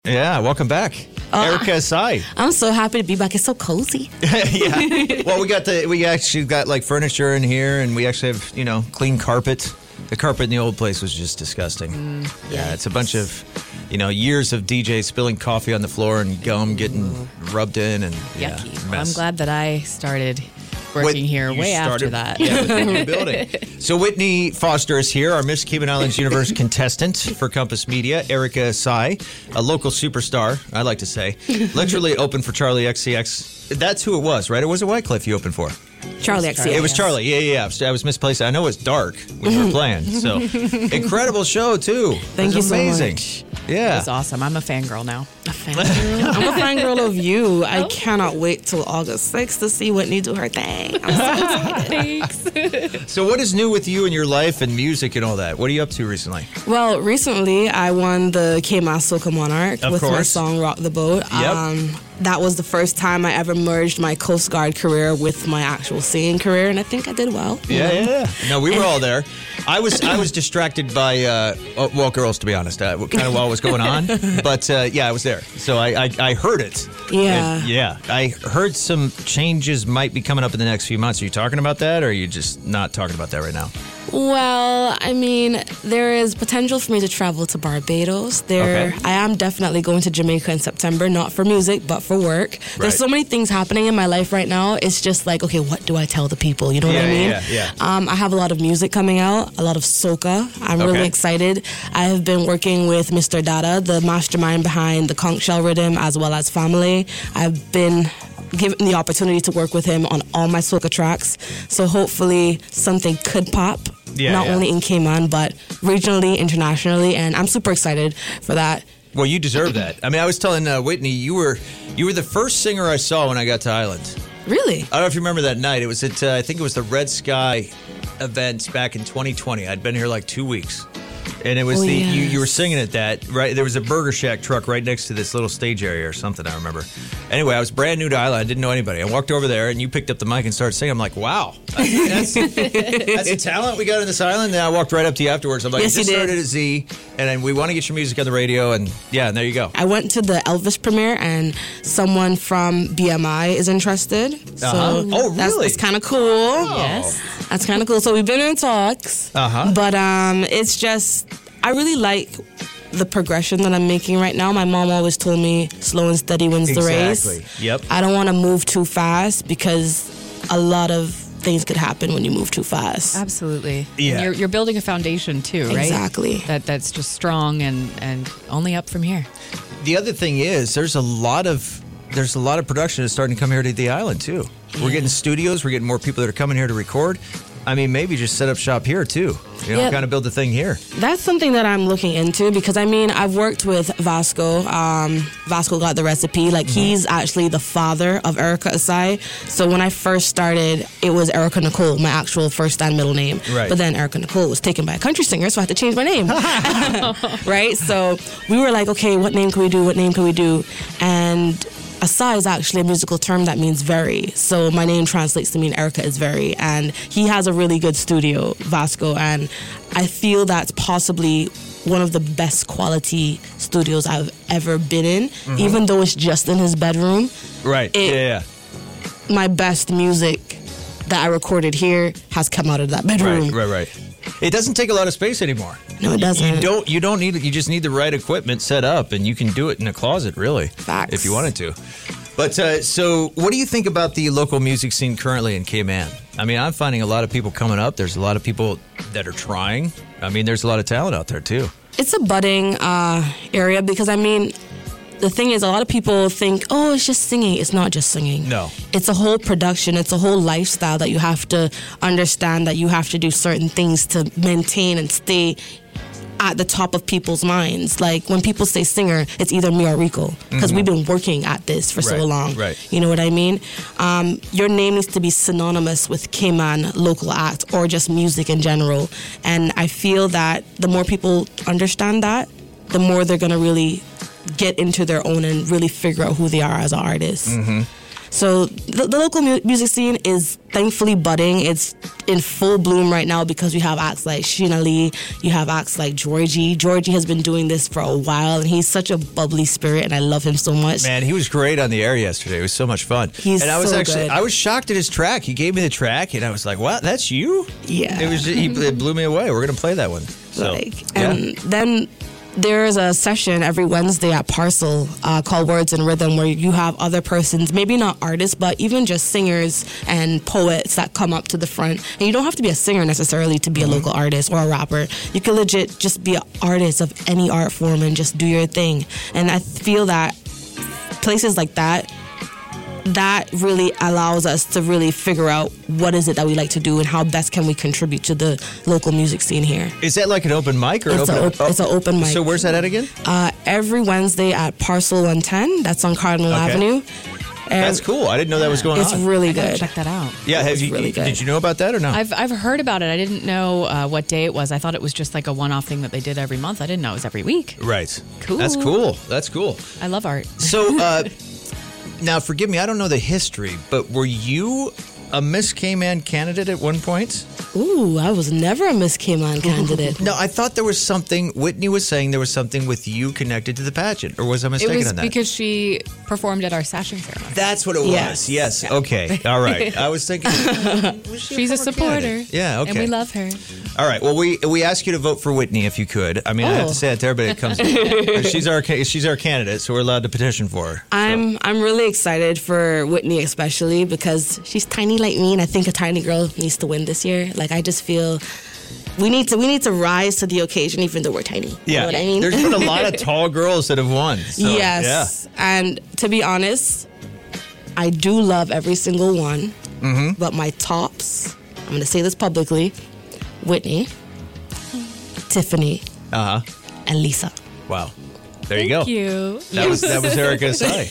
Yeah, welcome back, Erica Asai. I'm so happy to be back. It's so cozy. Yeah. Well, we actually got like furniture in here, and we actually have clean carpet. The carpet in the old place was just disgusting. Yeah, it's a bunch of years of DJs spilling coffee on the floor and gum getting rubbed in, and yucky. Mess. Well, I'm glad that I started working here way after that. Yeah, with the new building. So Whitney Foster is here, our Miss Cayman Islands Universe contestant for Compass Media. Erica Asai, a local superstar, I like to say. Literally opened for Charlie XCX. That's who it was, right? It was White Cliff you opened for. Charlie XCX. It was Charlie. Yeah. I was misplaced. I know it was dark when we were playing. So incredible show too. Thank you amazing. so much. Yeah. It's awesome. I'm a fangirl now. I'm a fangirl of you. I cannot wait till August 6th to see Whitney do her thing. I'm so excited. Thanks. So what is new with you and your life and music and all that? What are you up to recently? Well, recently I won the K-Mas Soca Monarch with my song Rock the Boat. Yep. That was the first time I ever merged my Coast Guard career with my actual singing career, and I think I did well. Yeah. No, we were all there. I was distracted by, girls, to be honest, kind of while it was going on. But, I was there. So I heard it. Yeah. I heard some changes might be coming up in the next few months. Are you talking about that, or are you just not talking about that right now? Well, I mean, there is potential for me to travel to Barbados. I am definitely going to Jamaica in September, not for music, but for work. Right. There's so many things happening in my life right now. It's just like, okay, what do I tell the people? You know what I mean? Yeah. I have a lot of music coming out, a lot of soca. I'm really excited. I have been working with Mr. Dada, the mastermind behind the Conch Shell Rhythm, as well as Family. I've been given the opportunity to work with him on all my soca tracks. So hopefully something could pop. Not only in Cayman, but regionally, internationally, and I'm super excited for that. Well, you deserve that. I mean, I was telling Whitney, you were the first singer I saw when I got to Island. Really? I don't know if you remember that night. It was at, I think it was the Red Sky event back in 2020. I'd been here like 2 weeks. And it was you were singing at that, right? There was a Burger Shack truck right next to this little stage area or something, I remember. Anyway, I was brand new to Island. I didn't know anybody. I walked over there, and you picked up the mic and started singing. I'm like, wow. That's the talent we got in this island. And I walked right up to you afterwards. I'm like, yes, I just started at Z, and we want to get your music on the radio. And, and there you go. I went to the Elvis premiere, and someone from BMI is interested. So oh, really? That's kind of cool. Oh. Yes. That's kind of cool. So we've been in talks. But it's just, I really like the progression that I'm making right now. My mom always told me slow and steady wins the race. Yep. I don't want to move too fast because a lot of things could happen when you move too fast. Absolutely. Yeah. And you're building a foundation too, right? Exactly. That's just strong and only up from here. The other thing is there's a lot of production that's starting to come here to the island too. Yeah. We're getting studios. We're getting more people that are coming here to record. I mean, maybe just set up shop here, too. Kind of build the thing here. That's something that I'm looking into because, I mean, I've worked with Vasco. Vasco got the recipe. Like, he's actually the father of Erica Asai. So when I first started, it was Erica Nicole, my actual first and middle name. Right. But then Erica Nicole was taken by a country singer, so I had to change my name. Right? So we were like, okay, what name can we do? And Asai is actually a musical term that means very. So my name translates to mean Erica is very. And he has a really good studio, Vasco. And I feel that's possibly one of the best quality studios I've ever been in, even though it's just in his bedroom. Right. My best music that I recorded here has come out of that bedroom. Right. It doesn't take a lot of space anymore. No, it doesn't. You don't need it. You just need the right equipment set up, and you can do it in a closet, really. Facts. If you wanted to. But so what do you think about the local music scene currently in Cayman? I mean, I'm finding a lot of people coming up. There's a lot of people that are trying. I mean, there's a lot of talent out there, too. It's a budding area because, I mean, the thing is, a lot of people think, oh, it's just singing. It's not just singing. No. It's a whole production. It's a whole lifestyle that you have to understand, that you have to do certain things to maintain and stay at the top of people's minds. Like, when people say singer, it's either me or Rico, because we've been working at this for so long. Right. You know what I mean? Your name needs to be synonymous with Cayman local act or just music in general. And I feel that the more people understand that, the more they're going to really get into their own and really figure out who they are as an artist. So the local music scene is thankfully budding. It's in full bloom right now because we have acts like Sheena Lee, you have acts like Georgie. Georgie has been doing this for a while, and he's such a bubbly spirit, and I love him so much. Man, he was great on the air yesterday. It was so much fun. Good. I was shocked at his track. He gave me the track, and I was like, "What? That's you?" Yeah. It blew me away. We're gonna play that one. So, and then there's a session every Wednesday at Parcel called Words and Rhythm, where you have other persons, maybe not artists, but even just singers and poets that come up to the front. And you don't have to be a singer necessarily to be a local artist or a rapper. You can legit just be an artist of any art form and just do your thing. And I feel that places like that really allows us to really figure out what is it that we like to do and how best can we contribute to the local music scene here. Is that like an open mic? Or it's an open mic. So where's that at again? Every Wednesday at Parcel 110. That's on Cardinal Avenue. That's cool. I didn't know that was going on. It's really good. Check that out. Yeah, really good. Did you know about that or no? I've heard about it. I didn't know what day it was. I thought it was just like a one-off thing that they did every month. I didn't know it was every week. Right. Cool. That's cool. That's cool. I love art. So, now forgive me, I don't know the history, but were you a Miss K-Man candidate at one point? Ooh, I was never a Miss K-Man candidate. No, I thought there was something, Whitney was saying there was something with you connected to the pageant, or was I mistaken on that? It was because she performed at our sashing ceremony. That's what it was. Yes. Yeah. Okay. All right. I was thinking, she's a supporter. Candidate? Yeah, okay. And we love her. All right. Well, we ask you to vote for Whitney if you could. I mean, I have to say that to everybody that comes. She's our candidate, so we're allowed to petition for her. I'm really excited for Whitney, especially because she's tiny like me, and I think a tiny girl needs to win this year. Like, I just feel we need to rise to the occasion, even though we're tiny. Yeah. You know what I mean? There's been a lot of tall girls that have won. So, yes. Yeah. And to be honest, I do love every single one. Mm-hmm. But my tops, I'm going to say this publicly: Whitney, Tiffany, and Lisa. Wow. There you go. Thank you. That was Erica Asai.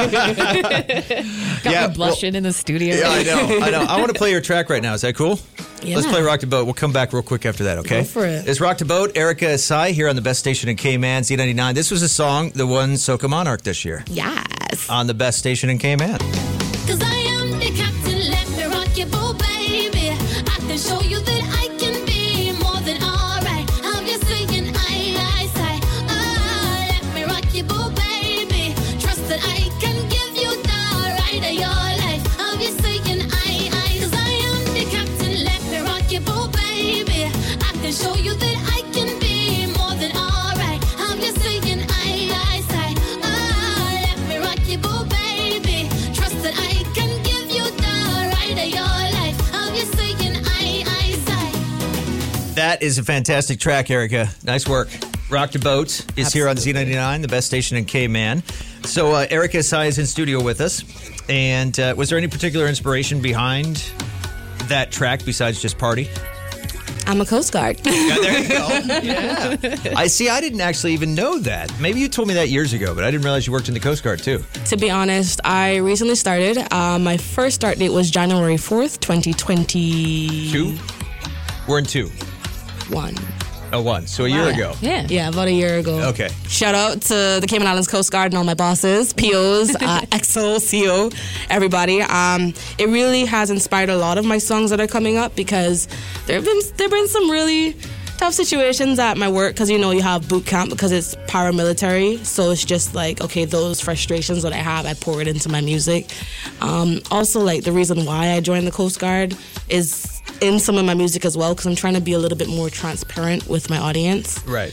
Got me blushing in the studio. Yeah, I know. I want to play your track right now. Is that cool? Yeah. Let's play Rock the Boat. We'll come back real quick after that, okay? Go for it. It's Rock the Boat, Erica Asai here on the best station in K-Man, Z99. This was a song that won Soca Monarch this year. Yes. On the best station in K-Man. 'Cause I am the captain, let me rock your boat, baby. I can show you that I can be more than alright. I'm just saying I say, let me rock your boat, baby. Trust that I can give you the ride of your life. I'm just saying I 'cause I am the captain, let me rock your boat, baby. I can show you that I can be more than alright. I'm just saying I say, let me rock your boat, baby. Trust that I can give you the ride of your life. I'm just saying I say. That is a fantastic track, Erica. Nice work. Rock the Boat is here on Z99, the best station in K-Man. So Erica Asai is in studio with us. And was there any particular inspiration behind that track besides just party? I'm a Coast Guard. Yeah, there you go. Yeah. I didn't actually even know that. Maybe you told me that years ago, but I didn't realize you worked in the Coast Guard too. To be honest, I recently started. My first start date was January 4th, 2020. 2? We're in 2. 1. Oh, 1. So a year ago. Yeah, about a year ago. Okay. Shout out to the Cayman Islands Coast Guard and all my bosses, POs, XO, CO, everybody. It really has inspired a lot of my songs that are coming up because there've been some really tough situations at my work because, you have boot camp because it's paramilitary. So it's just like, okay, those frustrations that I have, I pour it into my music. Also, like, the reason why I joined the Coast Guard is in some of my music as well because I'm trying to be a little bit more transparent with my audience. Right.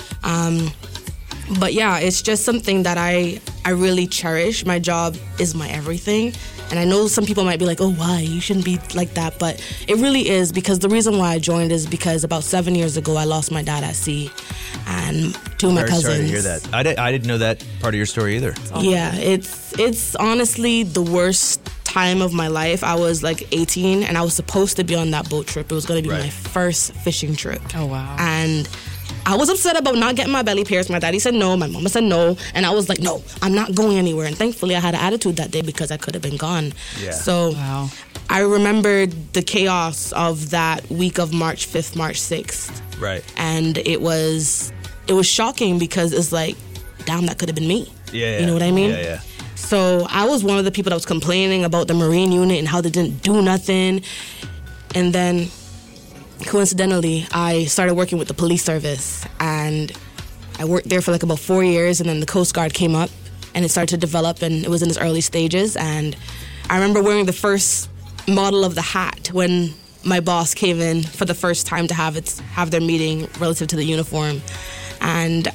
But yeah, it's just something that I really cherish. My job is my everything. And I know some people might be like, oh, why? You shouldn't be like that. But it really is because the reason why I joined is because about 7 years ago, I lost my dad at sea. And 2 of my cousins. Sorry to hear that. I didn't know that part of your story either. Yeah, it's honestly the worst time of my life. I was like 18 and I was supposed to be on that boat trip. It was going to be my first fishing trip. Oh, wow. And I was upset about not getting my belly pierced. My daddy said no. My mama said no. And I was like, no, I'm not going anywhere. And thankfully, I had an attitude that day because I could have been gone. Yeah. So I remembered the chaos of that week of March 5th, March 6th. Right. And it was shocking because it's like, damn, that could have been me. Yeah. You know what I mean? Yeah. So I was one of the people that was complaining about the Marine unit and how they didn't do nothing. And then, coincidentally, I started working with the police service. And I worked there for like about 4 years. And then the Coast Guard came up and it started to develop. And it was in its early stages. And I remember wearing the first model of the hat when my boss came in for the first time to have their meeting relative to the uniform. And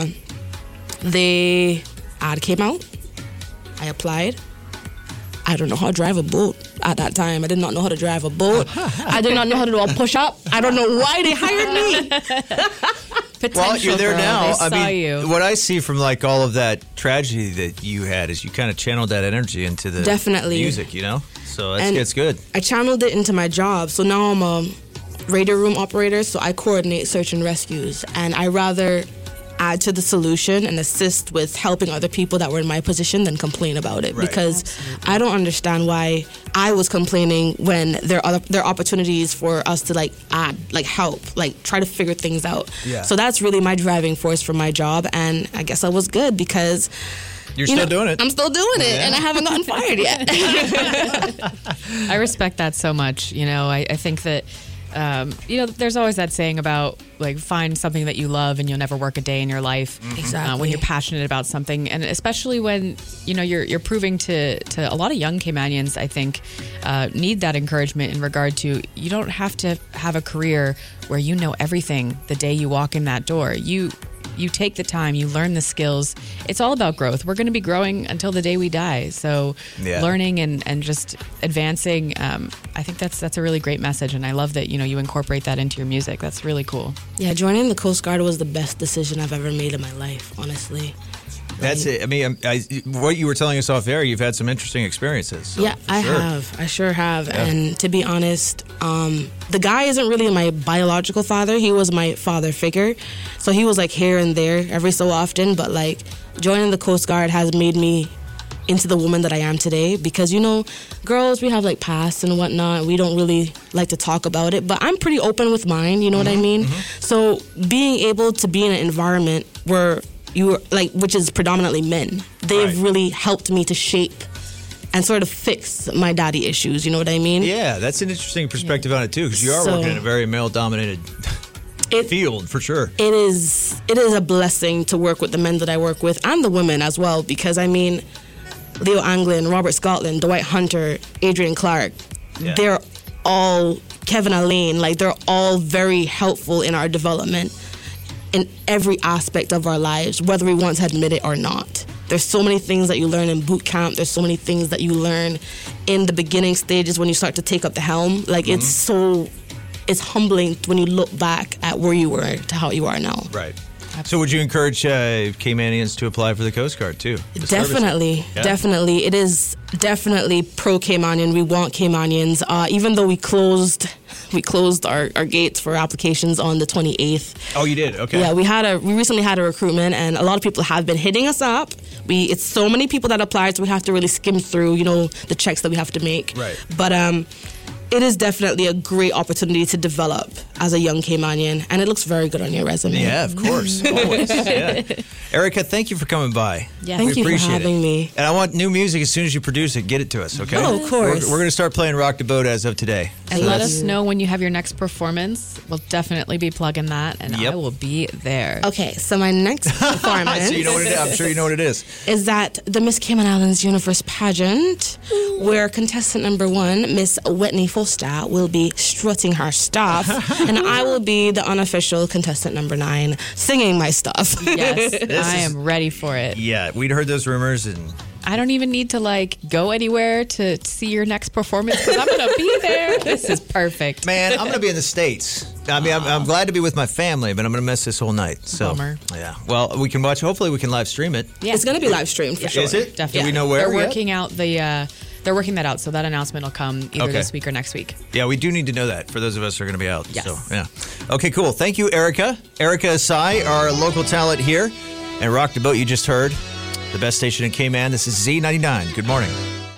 the ad came out. I applied. I don't know how to drive a boat at that time. I did not know how to drive a boat. I did not know how to do a push-up. I don't know why they hired me. Potential, well, you're there girl. now. They saw you. What I see from like all of that tragedy that you had is you kind of channeled that energy into the Definitely. music, you know? So And it's good. I channeled it into my job. So now I'm a radio room operator, so I coordinate search and rescues. And I rather add to the solution and assist with helping other people that were in my position than complain about it. Right. Because I don't understand why I was complaining when there are opportunities for us to like add, like help, like try to figure things out. Yeah. So that's really my driving force for my job. And I guess I was good because You're still doing it. I'm still doing it, and I haven't gotten fired yet. I respect that so much. You know, I think that, there's always that saying about like find something that you love and you'll never work a day in your life. Exactly. When you're passionate about something, and especially when you're proving to a lot of young Caymanians, I think, need that encouragement in regard to you don't have to have a career where you know everything the day you walk in that door. You take the time, you learn the skills. It's all about growth. We're going to be growing until the day we die. So learning and just advancing, I think that's a really great message. And I love that, you incorporate that into your music. That's really cool. Yeah, joining the Coast Guard was the best decision I've ever made in my life, honestly. That's it. I mean, what you were telling us off air, you've had some interesting experiences. So, yeah, I have. I sure have. Yeah. And to be honest, the guy isn't really my biological father. He was my father figure. So he was like here and there every so often. But like joining the Coast Guard has made me into the woman that I am today. Because, girls, we have like pasts and whatnot. We don't really like to talk about it. But I'm pretty open with mine. You know what I mean? Mm-hmm. So being able to be in an environment where which is predominantly men. They've really helped me to shape and sort of fix my daddy issues. You know what I mean? Yeah, that's an interesting perspective on it too, because you are working in a very male-dominated field for sure. It is a blessing to work with the men that I work with and the women as well, because I mean, Leo Anglin, Robert Scotland, Dwight Hunter, Adrian Clark, they're all Kevin Allain. Like they're all very helpful in our development. In every aspect of our lives, whether we want to admit it or not. There's so many things that you learn in boot camp. There's so many things that you learn in the beginning stages when you start to take up the helm. Like it's humbling when you look back at where you were to how you are now. Right. So would you encourage Caymanians to apply for the Coast Guard too? Definitely. It is definitely pro-Caymanian. We want Caymanians. Even though we closed our gates for applications on the 28th. Oh, you did? Okay. Yeah, we recently had a recruitment, and a lot of people have been hitting us up. It's so many people that applied, so we have to really skim through, the checks that we have to make. Right. But it is definitely a great opportunity to develop as a young Caymanian, and it looks very good on your resume. Yeah, of course. Always. Yeah. Erica, thank you for coming by. Yes. Thank you for having me. And I want new music as soon as you produce it. Get it to us, okay? Oh, of course. We're going to start playing Rock the Boat as of today. And let us know when you have your next performance. We'll definitely be plugging that, and I will be there. Okay, so my next performance so you know what it is. I'm sure you know what it is. Is that the Miss Cayman Islands Universe pageant, where contestant number 1, Miss Whitney Foster, will be strutting her stuff, and I will be the unofficial contestant number 9, singing my stuff. Yes, I am ready for it. Yeah, we'd heard those rumors, and I don't even need to go anywhere to see your next performance because I'm going to be there. This is perfect. Man, I'm going to be in the States. I mean, I'm glad to be with my family, but I'm going to miss this whole night. So, bummer. Yeah. Well, we can watch. Hopefully, we can live stream it. Yeah. It's going to be live streamed for sure. Is it? Definitely. Do we know where? They're working out they're working that out, so that announcement will come either this week or next week. Yeah, we do need to know that for those of us who are going to be out. Yes. So, yeah. Okay, cool. Thank you, Erica. Erica Asai, our local talent here. And Rock the Boat you just heard. The best station in Cayman. This is Z99. Good morning.